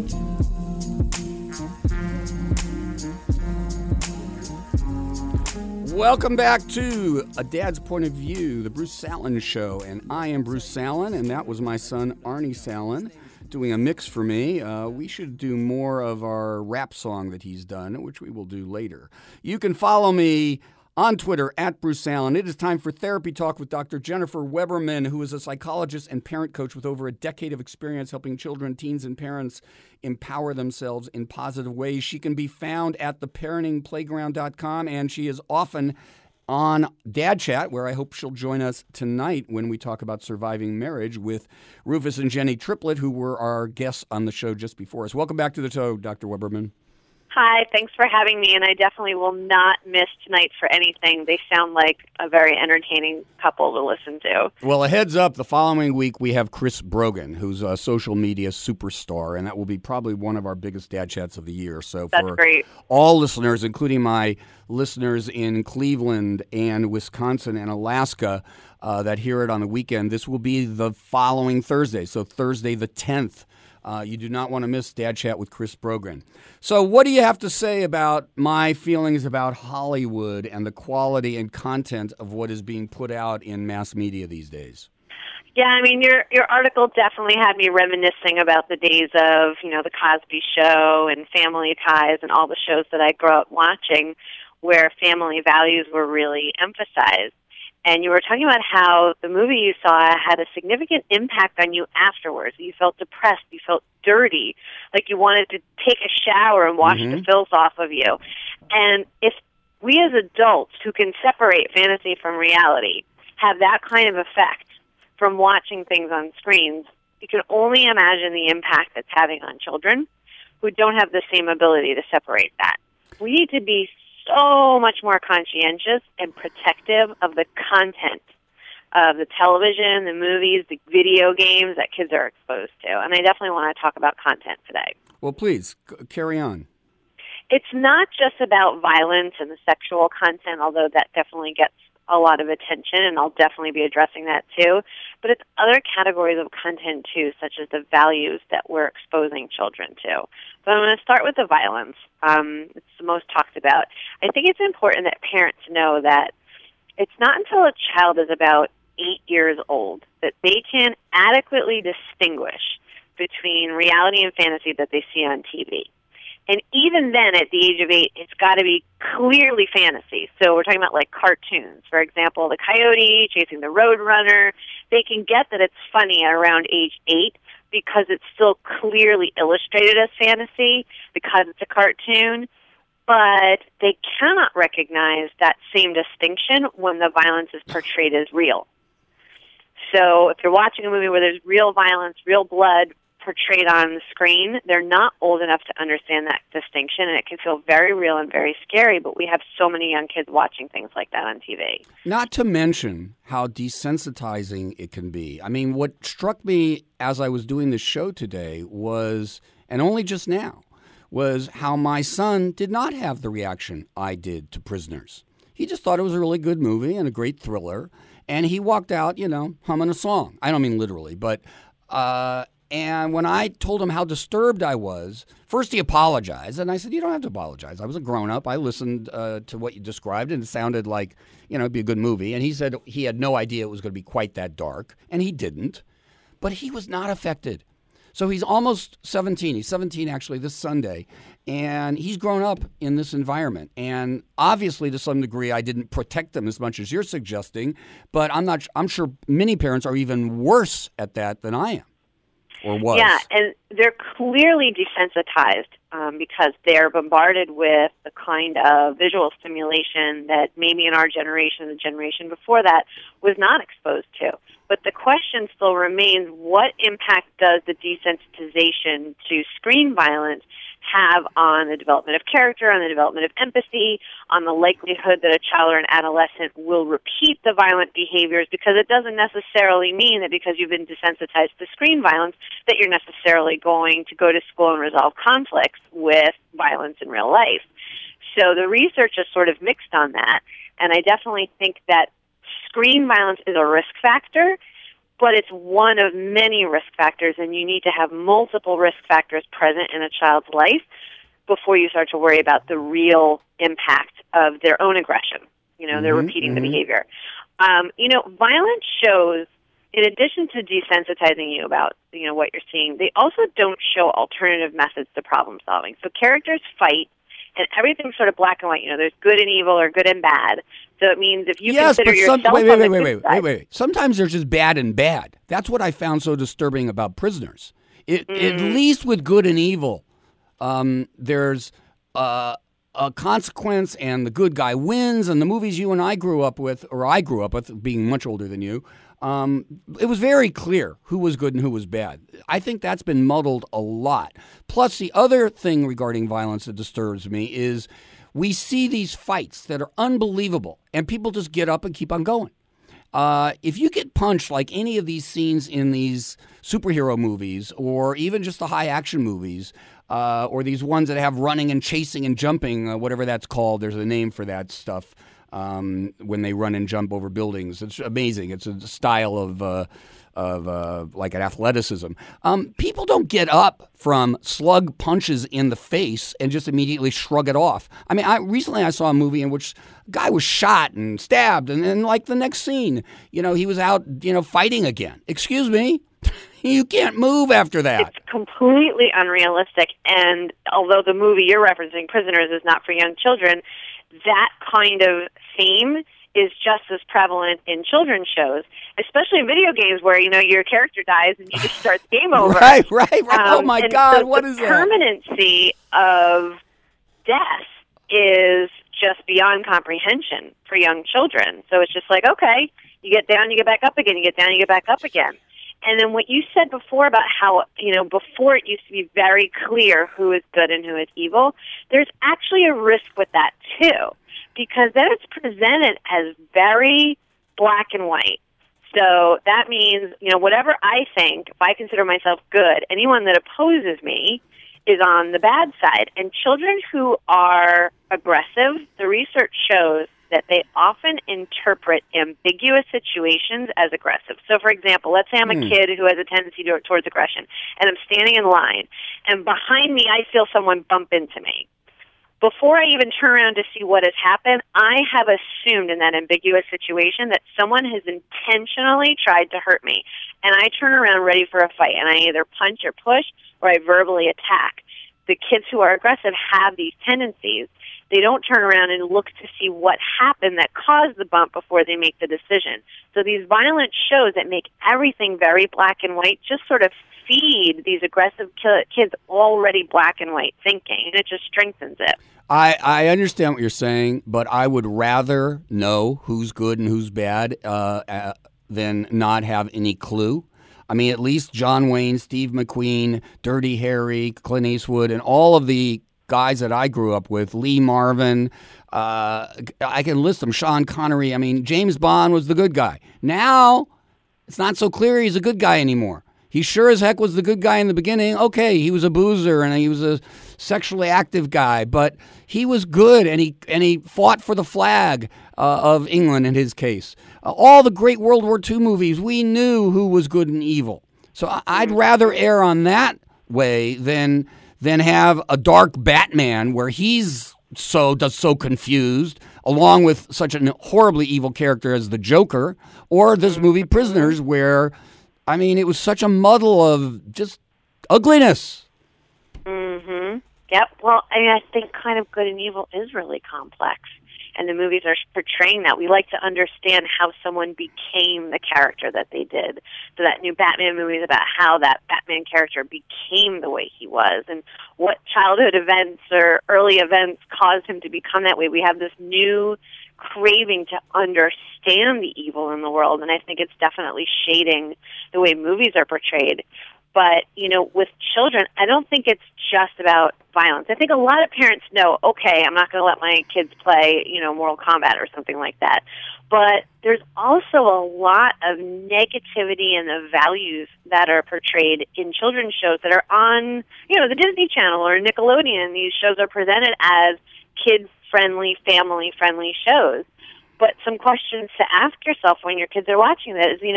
Welcome back to A Dad's Point of View, the Bruce Salen Show, and I am Bruce Salen, and that was my son Arnie Salen doing a mix for me. We should do more of our rap song that he's done, which we will do later. You can follow me on Twitter at Bruce Salen. It is time for Therapy Talk with Dr. Jennifer Weberman, who is a psychologist and parent coach with over a decade of experience helping children, teens, and parents empower themselves in positive ways. She can be found at theparentingplayground.com, and she is often on Dad Chat, where I hope she'll join us tonight when we talk about surviving marriage with Rufus and Jenny Triplett, who were our guests on the show just before us. Welcome back to the show, Dr. Weberman. Hi, thanks for having me, and I definitely will not miss tonight for anything. They sound like a very entertaining couple to listen to. Well, a heads up, the following week we have Chris Brogan, who's a social media superstar, and that will be probably one of our biggest Dad Chats of the year. So That's for great. all listeners, including my listeners in Cleveland and Wisconsin and Alaska that hear it on the weekend, this will be the following Thursday, so Thursday the 10th. You do not want to miss Dad Chat with Chris Brogan. So what do you have to say about my feelings about Hollywood and the quality and content of what is being put out in mass media these days? Yeah, I mean, your article definitely had me reminiscing about the days of, the Cosby Show and Family Ties and all the shows that I grew up watching where family values were really emphasized. And you were talking about how the movie you saw had a significant impact on you afterwards. You felt depressed. You felt dirty, like you wanted to take a shower and wash the filth off of you. And if we as adults who can separate fantasy from reality have that kind of effect from watching things on screens, you can only imagine the impact that's having on children who don't have the same ability to separate that. We need to be so much more conscientious and protective of the content of the television, the movies, the video games that kids are exposed to. And I definitely want to talk about content today. Well, please, carry on. It's not just about violence and the sexual content, although that definitely gets a lot of attention, and I'll definitely be addressing that too. But it's other categories of content too, such as the values that we're exposing children to. But I'm going to start with the violence. It's the most talked about. I think it's important that parents know that it's not until a child is about 8 years old that they can adequately distinguish between reality and fantasy that they see on TV. And even then, at the age of 8, it's got to be clearly fantasy. So we're talking about, like, cartoons. For example, the coyote chasing the roadrunner. They can get that it's funny at around age 8 because it's still clearly illustrated as fantasy because it's a cartoon. But they cannot recognize that same distinction when the violence is portrayed as real. So if you're watching a movie where there's real violence, real blood, portrayed on the screen, they're not old enough to understand that distinction, and it can feel very real and very scary, but we have so many young kids watching things like that on TV. Not to mention how desensitizing it can be. I mean, what struck me as I was doing this show today was, and only just now, was how my son did not have the reaction I did to Prisoners. He just thought it was a really good movie and a great thriller, and he walked out, humming a song. I don't mean literally, but and when I told him how disturbed I was, first he apologized. And I said, you don't have to apologize. I was a grown-up. I listened to what you described, and it sounded like, it'd be a good movie. And he said he had no idea it was going to be quite that dark. And he didn't. But he was not affected. So he's almost 17. He's 17, actually, this Sunday. And he's grown up in this environment. And obviously, to some degree, I didn't protect them as much as you're suggesting. But I'm sure many parents are even worse at that than I am. Or was. Yeah, and they're clearly desensitized because they're bombarded with the kind of visual stimulation that maybe in our generation, the generation before that, was not exposed to. But the question still remains, what impact does the desensitization to screen violence have on the development of character, on the development of empathy, on the likelihood that a child or an adolescent will repeat the violent behaviors, because it doesn't necessarily mean that because you've been desensitized to screen violence that you're necessarily going to go to school and resolve conflicts with violence in real life. So the research is sort of mixed on that, and I definitely think that screen violence is a risk factor, but it's one of many risk factors, and you need to have multiple risk factors present in a child's life before you start to worry about the real impact of their own aggression. They're repeating the behavior. Violent shows, in addition to desensitizing you about, what you're seeing, they also don't show alternative methods to problem solving. So characters fight, and everything's sort of black and white. There's good and evil or good and bad. So it means if you consider yourself wait. Sometimes there's just bad and bad. That's what I found so disturbing about Prisoners. At least with good and evil, there's a consequence, and the good guy wins. And the movies you and I grew up with, or I grew up with, being much older than you, it was very clear who was good and who was bad. I think that's been muddled a lot. Plus, the other thing regarding violence that disturbs me is we see these fights that are unbelievable, and people just get up and keep on going. If you get punched like any of these scenes in these superhero movies, or even just the high-action movies, or these ones that have running and chasing and jumping, whatever that's called, there's a name for that stuff, when they run and jump over buildings. It's amazing. It's a style of like an athleticism. People don't get up from slug punches in the face and just immediately shrug it off. I mean, recently I saw a movie in which a guy was shot and stabbed, and then like the next scene, he was out, fighting again. Excuse me? You can't move after that. It's completely unrealistic. And although the movie you're referencing, Prisoners, is not for young children, that kind of theme is just as prevalent in children's shows, especially in video games where, your character dies and you just start the game over. Right. Oh, my God, so what is that? The permanency of death is just beyond comprehension for young children. So it's just like, okay, you get down, you get back up again, you get down, you get back up again. And then what you said before about how, before it used to be very clear who is good and who is evil, there's actually a risk with that, too, because then it's presented as very black and white. So that means, whatever I think, if I consider myself good, anyone that opposes me is on the bad side. And children who are aggressive, the research shows that they often interpret ambiguous situations as aggressive. So, for example, let's say I'm a kid who has a tendency towards aggression, and I'm standing in line, and behind me I feel someone bump into me. Before I even turn around to see what has happened, I have assumed in that ambiguous situation that someone has intentionally tried to hurt me. And I turn around ready for a fight, and I either punch or push, or I verbally attack. The kids who are aggressive have these tendencies. They don't turn around and look to see what happened that caused the bump before they make the decision. So these violent shows that make everything very black and white just sort of feed these aggressive kids already black and white thinking, and it just strengthens it. I understand what you're saying, but I would rather know who's good and who's bad than not have any clue. I mean, at least John Wayne, Steve McQueen, Dirty Harry, Clint Eastwood, and all of the guys that I grew up with, Lee Marvin, I can list them, Sean Connery. I mean, James Bond was the good guy. Now, it's not so clear he's a good guy anymore. He sure as heck was the good guy in the beginning. Okay, he was a boozer and he was a sexually active guy, but he was good, and he fought for the flag of England in his case. All the great World War II movies, we knew who was good and evil. So I'd rather err on that way than have a dark Batman where he's so confused, along with such a horribly evil character as the Joker, or this movie Prisoners, where, I mean, it was such a muddle of just ugliness. Mm-hmm. Yep. Well, I think kind of good and evil is really complex, and the movies are portraying that. We like to understand how someone became the character that they did. So that new Batman movie is about how that Batman character became the way he was, and what childhood events or early events caused him to become that way. We have this new craving to understand the evil in the world, and I think it's definitely shading the way movies are portrayed. But, with children, I don't think it's just about violence. I think a lot of parents know, okay, I'm not going to let my kids play, Mortal Kombat or something like that. But there's also a lot of negativity in the values that are portrayed in children's shows that are on, the Disney Channel or Nickelodeon. These shows are presented as kids-friendly, family-friendly shows. But some questions to ask yourself when your kids are watching that is,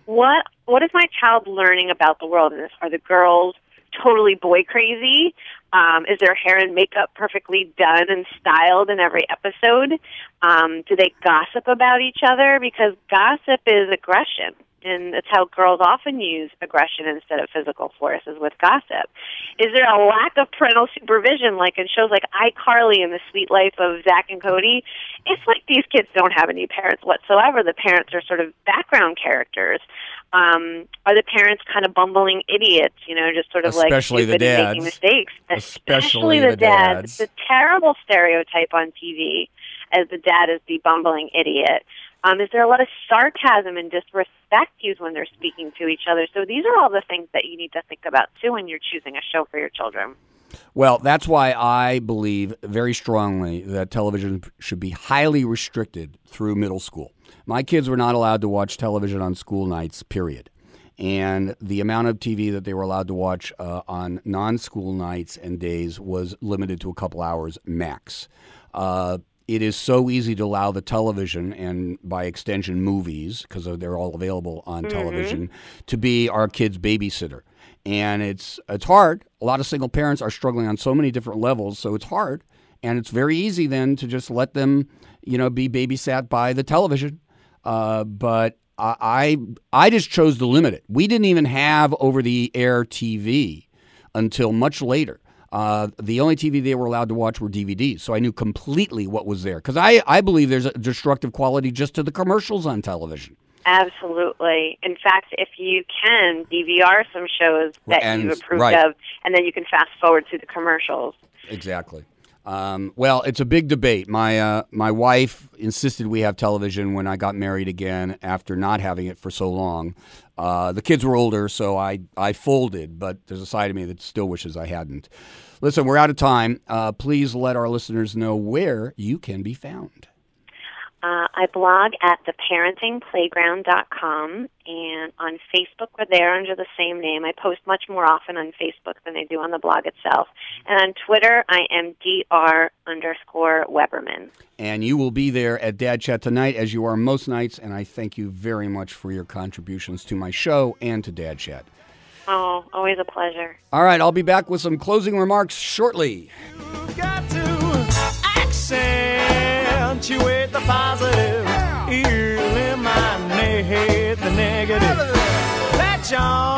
what is my child learning about the world in this? Are the girls totally boy crazy? Is their hair and makeup perfectly done and styled in every episode? Do they gossip about each other? Because gossip is aggression, and it's how girls often use aggression instead of physical force, is with gossip. Is there a lack of parental supervision, like in shows like iCarly and The Sweet Life of Zach and Cody? It's like these kids don't have any parents whatsoever. The parents are sort of background characters. Are the parents kind of bumbling idiots, just sort of especially like stupid the dads. and making mistakes? Especially the dads. It's a terrible stereotype on TV, as the dad is the bumbling idiot. Is there a lot of sarcasm and disrespect used when they're speaking to each other? So these are all the things that you need to think about, too, when you're choosing a show for your children. Well, that's why I believe very strongly that television should be highly restricted through middle school. My kids were not allowed to watch television on school nights, period. And the amount of TV that they were allowed to watch on non-school nights and days was limited to a couple hours max. It is so easy to allow the television, and by extension movies, because they're all available on television, to be our kids' babysitter. And it's hard. A lot of single parents are struggling on so many different levels, so it's hard. And it's very easy then to just let them, be babysat by the television. But I just chose to limit it. We didn't even have over-the-air TV until much later. The only TV they were allowed to watch were DVDs, so I knew completely what was there. Because I believe there's a destructive quality just to the commercials on television. Absolutely. In fact, if you can, DVR some shows that you've approved of, and then you can fast forward through the commercials. Exactly. Well, it's a big debate. My wife insisted we have television when I got married again after not having it for so long. The kids were older, so I folded, but there's a side of me that still wishes I hadn't. Listen, we're out of time. Please let our listeners know where you can be found. I blog at theparentingplayground.com, and on Facebook we're there under the same name. I post much more often on Facebook than I do on the blog itself. And on Twitter, I am Dr_Weberman. And you will be there at Dad Chat tonight, as you are most nights, and I thank you very much for your contributions to my show and to Dad Chat. Oh, always a pleasure. All right, I'll be back with some closing remarks shortly. You got to accentuate the positive, eliminate the negative. Let your